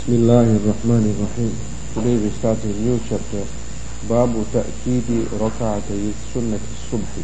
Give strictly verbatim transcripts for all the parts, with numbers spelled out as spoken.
Bismillahir Rahmanir Rahim. Today we start a new chapter, Babu Ta'kidi Raka'atay Sunnat Subhi.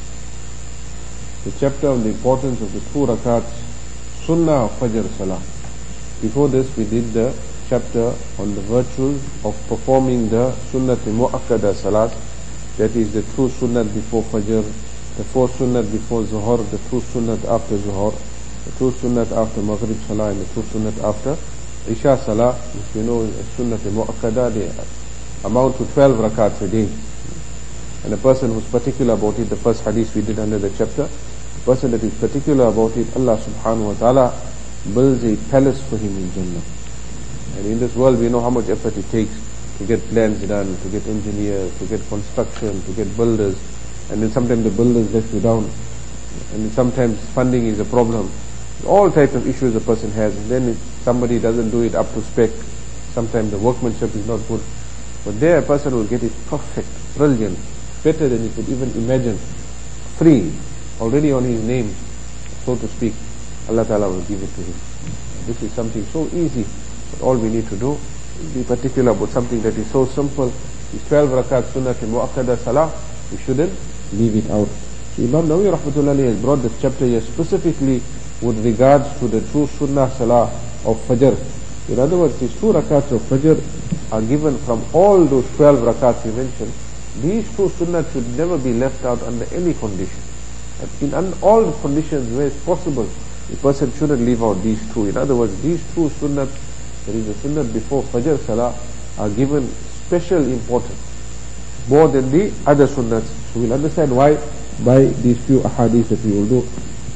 The chapter on the importance of the two rakats, Sunnah of Fajr Salah. Before this we did the chapter on the virtues of performing the Sunnat Mu'akkada Salat, that is the two Sunnat before Fajr, the four Sunnat before Zuhur, the two Sunnat after Zuhur, the two Sunnat after Maghrib Salah, and the two Sunnat after Isha Salah. If you know Sunnat Mu'akkada, they amount to twelve rakats a day. And a person who's particular about it, the first hadith we did under the chapter, the person that is particular about it, Allah subhanahu wa ta'ala builds a palace for him in Jannah. And in this world we know how much effort it takes to get plans done, to get engineers, to get construction, to get builders, and then sometimes the builders let you down, and then sometimes funding is a problem. All types of issues a person has, and then if somebody doesn't do it up to spec, sometimes the workmanship is not good. But there a person will get it perfect, brilliant, better than he could even imagine, free, already on his name, so to speak. Allah Ta'ala will give it to him. This is something so easy, but all we need to do is be particular about something that is so simple. These twelve rakat sunnat mu'akkada salah, we shouldn't leave it out. So Imam Nawawi rahmatullahi has brought this chapter here specifically with regards to the two sunnah salah of Fajr. In other words, these two rakats of Fajr are given from all those twelve rakats we mentioned. These two sunnah should never be left out under any condition. In all the conditions where it's possible, a person shouldn't leave out these two. In other words, these two sunnah, there is a sunnah before Fajr salah, are given special importance, more than the other sunnahs. So we'll understand why by these few ahadith that we will do.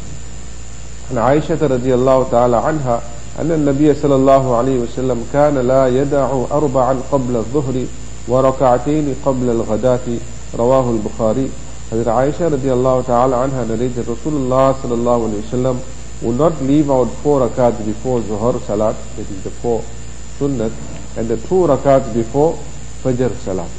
عن عائشة رضي الله تعالى عنها أن النبي صلى الله عليه وسلم كان لا يدع أربعا قبل الظهر وركعتين قبل الغداة رواه البخاري. Hazrat Aisha رضي الله تعالى عنها narrates that Rasulullah صلى الله عليه وسلم would not leave out four rakats before Zuhur Salat, that is the four sunnat, and the two rakats before Fajr Salat.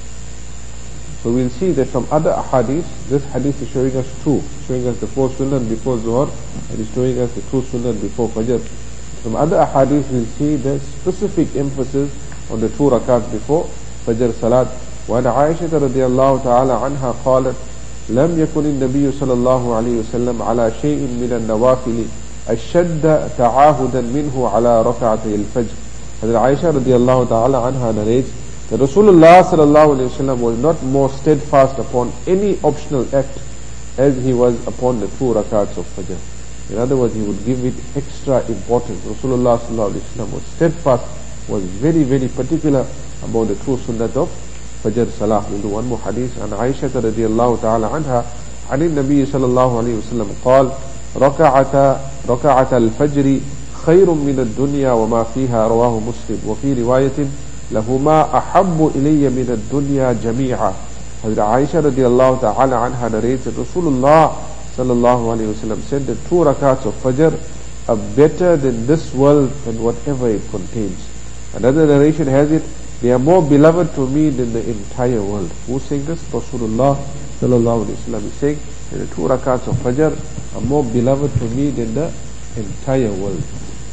So we'll see that from other ahadith, this hadith is showing us two, showing us the four sunnat before Zuhur, and is showing us the two sunnat before Fajr. From other ahadith we'll see the specific emphasis on the two rakats before Fajr Salat. وعن عائشة رضي الله تعالى عنها قالت لم يكن النبي صلى الله عليه وسلم على شيء من النوافل أشد تعاهدا منه على ركعتي الفجر. Hazrat Aisha رضي الله تعالى عنها narrates that Rasulullah sallallahu alayhi wa sallam was not more steadfast upon any optional act as he was upon the two rakats of Fajr. In other words, he would give it extra importance. Rasulullah sallallahu alayhi wa sallam was steadfast, was very very particular about the two sunnat of Fajr Salah. We'll do one more hadith. عن عائشة رضي الله تعالى عنها عن النبي صلى الله عليه وسلم قال ركعة ركعة الفجر خير من الدنيا وما فيها رواه مسلم وفي رواية لهما أحب إلي من الدنيا جميعا. Hazrat Aisha radiallahu ta'ala anha narrates that Rasulullah sallallahu alayhi wa sallam said that two rakats of Fajr are better than this world and whatever it contains. Another narration has it, they are more beloved to me than the entire world. Who's saying this? Rasulullah sallallahu alayhi wa sallam is saying that the two rakats of Fajr are more beloved to me than the entire world.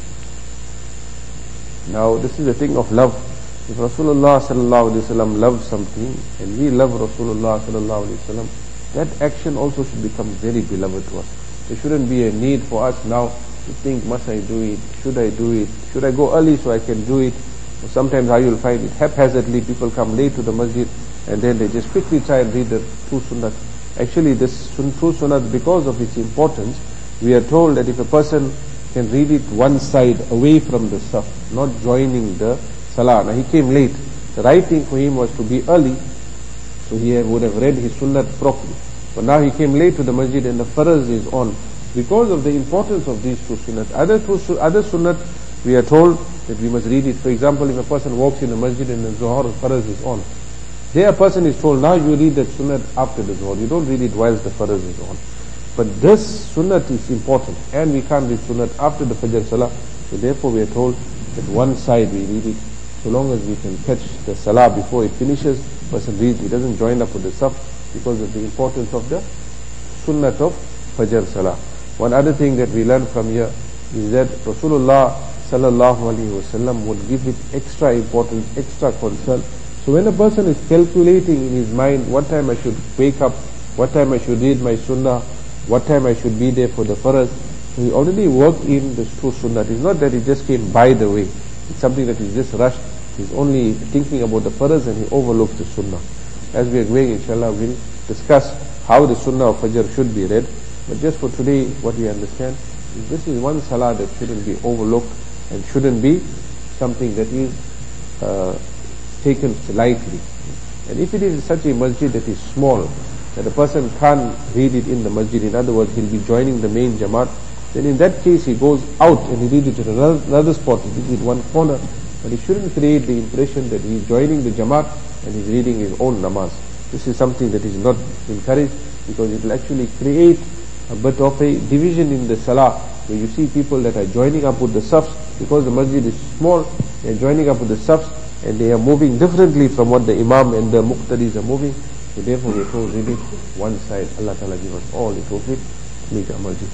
Now this is a thing of love. If Rasulullah sallallahu alayhi wa sallam loves something and we love Rasulullah sallallahu alayhi wa sallam, that action also should become very beloved to us. There shouldn't be a need for us now to think, must I do it? Should I do it? Should I go early so I can do it? Or sometimes how you'll find it, haphazardly people come late to the masjid and then they just quickly try and read the two sunnat. Actually this two sunnat, because of its importance, we are told that if a person can read it one side away from the saf, not joining the salah. Now he came late. The right thing for him was to be early, so he would have read his sunnat properly. But now he came late to the masjid and the faraz is on. Because of the importance of these two sunnat, other two other sunnat, we are told that we must read it. For example, if a person walks in the masjid and the zuhur faraz is on, there a person is told, now you read that sunnat after the zuhur. You don't read it whilst the faraz is on. But this sunnat is important, and we can't read sunnat after the fajr salah. So therefore we are told that one side we read it. So long as we can catch the salah before it finishes, person reads, he doesn't join up with the saf because of the importance of the sunnat of Fajr Salah. One other thing that we learn from here is that Rasulullah sallallahu alaihi wasallam would give it extra importance, extra concern. So when a person is calculating in his mind what time I should wake up, what time I should read my sunnah, what time I should be there for the faraz, so he already worked in the two sunnah. It's not that he just came by the way. It's something that he just rushed. He's only thinking about the faraz and he overlooks the sunnah. As we are going, inshallah, we'll discuss how the sunnah of Fajr should be read. But just for today, what we understand is this is one salah that shouldn't be overlooked and shouldn't be something that is uh, taken lightly. And if it is such a masjid that is small, that a person can't read it in the masjid, in other words, he'll be joining the main jamaat, then in that case he goes out and he reads it in another, another spot, he reads it in one corner. But he shouldn't create the impression that he's joining the jamaat and he's reading his own namaz. This is something that is not encouraged, because it will actually create a bit of a division in the salah, where you see people that are joining up with the safs, because the masjid is small, they are joining up with the safs, and they are moving differently from what the imam and the muqtadis are moving. So therefore we are told really one side. Allah Ta'ala give us all the tawfiq to make our masjid.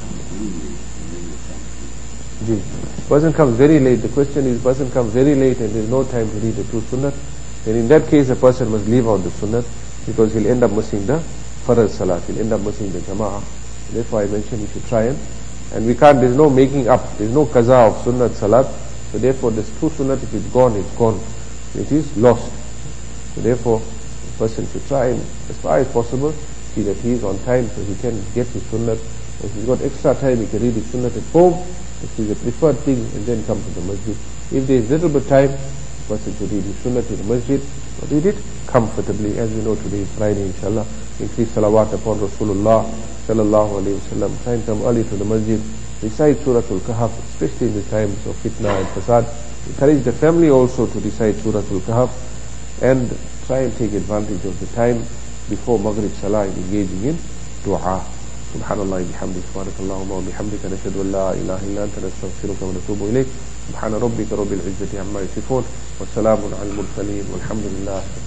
Ji. Person comes very late. The question is, person comes very late and there is no time to read the two sunnat. Then in that case, a person must leave out the sunnat, because he'll end up missing the faraz salat. He'll end up missing the jama'ah. Therefore I mentioned he should try and, and we can't, there's no making up, there's no qaza of sunnat salat. So therefore this two sunnat, if it's gone, it's gone. It is lost. So therefore, the person should try and, as far as possible, see that he is on time so he can get his sunnat. If he's got extra time, he can read his sunnat at home, which is a preferred thing, and then come to the masjid. If there is little bit time, the person should read his sunnat in the masjid, or read it comfortably. As we know, today is Friday, inshallah. Increase salawat upon Rasulullah sallallahu alayhi wa sallam. Try and come early to the masjid. Recite Surah Al-Kahf, especially in the times of fitna and fasad. Encourage the family also to recite Surah Al-Kahf, and try and take advantage of the time before Maghrib Salah in engaging in dua. Subhanallah bihamdik, subhanakallahumma wa bihamdika, nashhadu an la ilaha illa anta, nastaghfiruka wa natubu ilayk. Subhana rabbika rabbil izzati amma yasifun, wa salamun al mursaleen, walhamdulillah.